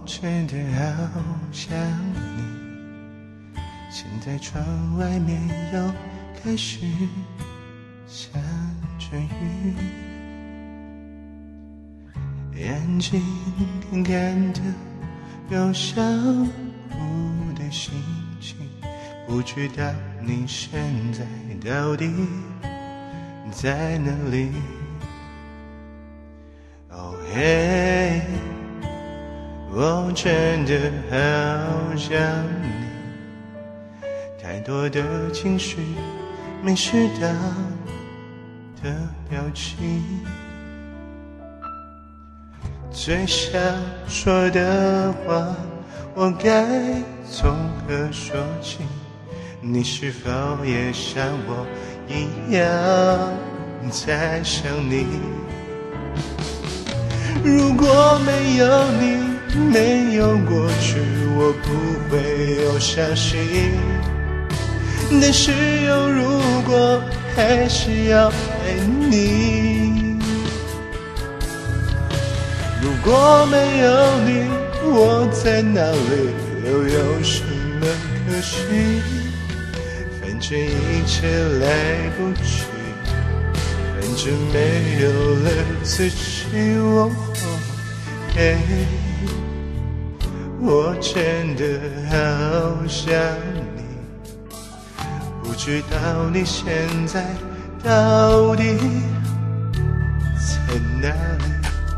真的好想你，现在窗外面又开始下着雨，眼睛干干的，有想哭的心情，不知道你现在到底在哪里。哦嘿，我真的好想你，太多的情绪没适当的表情，最想说的话我该从何说起？你是否也像我一样在想你？如果没有你，没有过去，我不会有伤心。但是有如果，还是要爱你。如果没有你，我在哪里，又有什么可惜？反正一切来不及，反正没有了自己。我真的好想你，不知道你现在到底在哪里。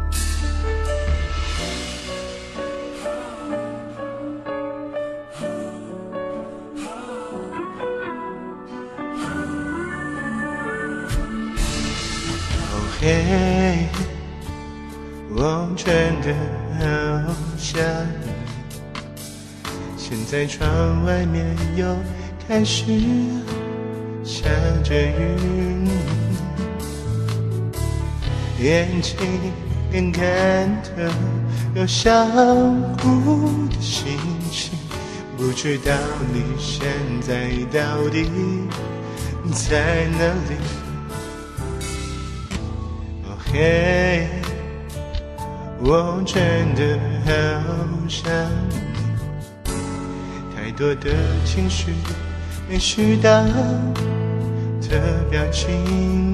嘿，我真的好想你，现在窗外面又开始下着雨，眼睛干干的，有想哭的心情，不知道你现在到底在哪里。嘿，我真的好想你，太多的情绪没适当的表情，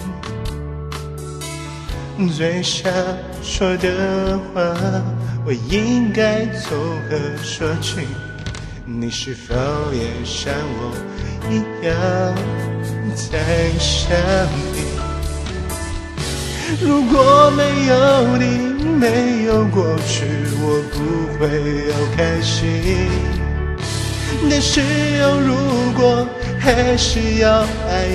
最想说的话我应该从何说起？你是否也像我一样在想你？如果没有你，没有过去，我不会有开心。但是有如果，还是要爱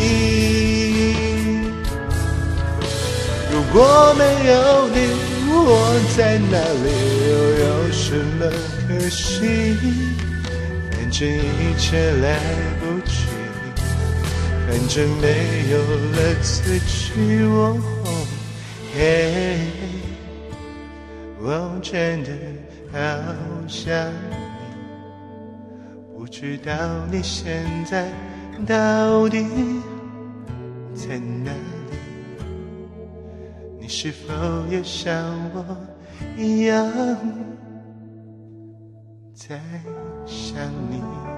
你。如果没有你，我在哪里，又有什么可惜？反正一切来不及，反正没有了自己。我真的好想你，不知道你现在到底在哪里？你是否也像我一样在想你？